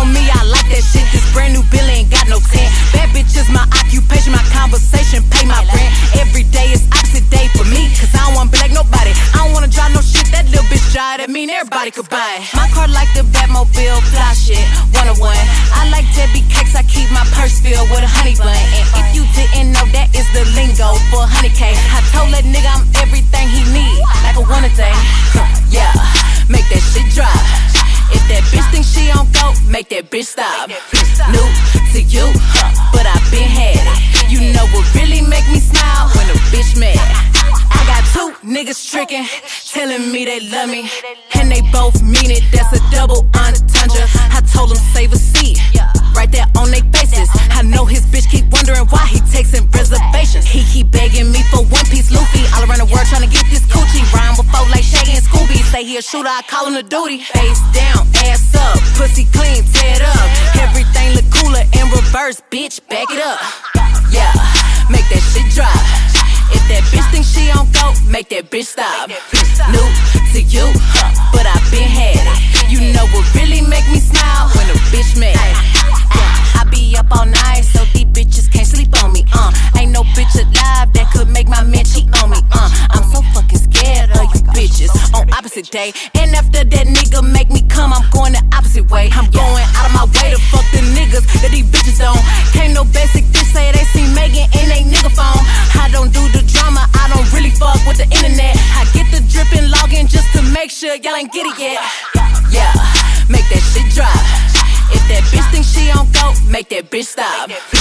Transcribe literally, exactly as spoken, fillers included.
for me, I like that shit. This brand new bill ain't got no tent. Bad bitch is my occupation, my conversation, pay my rent. Every day is opposite day for me, cause I don't wanna be like nobody. I don't wanna drive no shit, that little bitch drive, that mean everybody could buy it. My car like the Batmobile, fly shit, one oh one. I like Debbie cakes, I keep my purse filled with a honey bun. And if you didn't know, that is the lingo for honey cake. I told that nigga I'm everything he need, like a one a day. Yeah, make that shit drop. If that bitch think she on go, make that bitch stop. New to you, but I been had it. You know what really make me smile? When a bitch mad. I got two niggas tricking, telling me they love me, and they both mean it. That's a double entendre. I told them save a seat, right there on they faces. I know his bitch keep wondering why he takes in reservations. He keep begging me for one piece Luffy. All around the world trying to get this coochie. Rhyme before like Shaggy and Scooby. Say he a shooter, I call him the duty. Face down, ass up, pussy clean, tear it up. Everything look cooler in reverse, bitch, back it up. Yeah, make that shit drop. If that bitch think she on go, make that bitch stop. New to you, but I been had it. You know what really make me smile? When a bitch mad. I be up all night, so these bitches can't sleep on me. Uh, ain't no bitch alive that could make my man cheat on me. Uh, I'm so fucking scared of you bitches on opposite day. And after that nigga make me come, I'm going the opposite way. I'm going out of my way to fuck the niggas that these bitches don't. Can't no basic bitch say they see Megan in they nigga phone. I don't do the drama, I don't really fuck with the internet. I get the drippin' login just to make sure y'all ain't get it yet. Yeah, make that shit drop. If that bitch think she on go, make that bitch stop.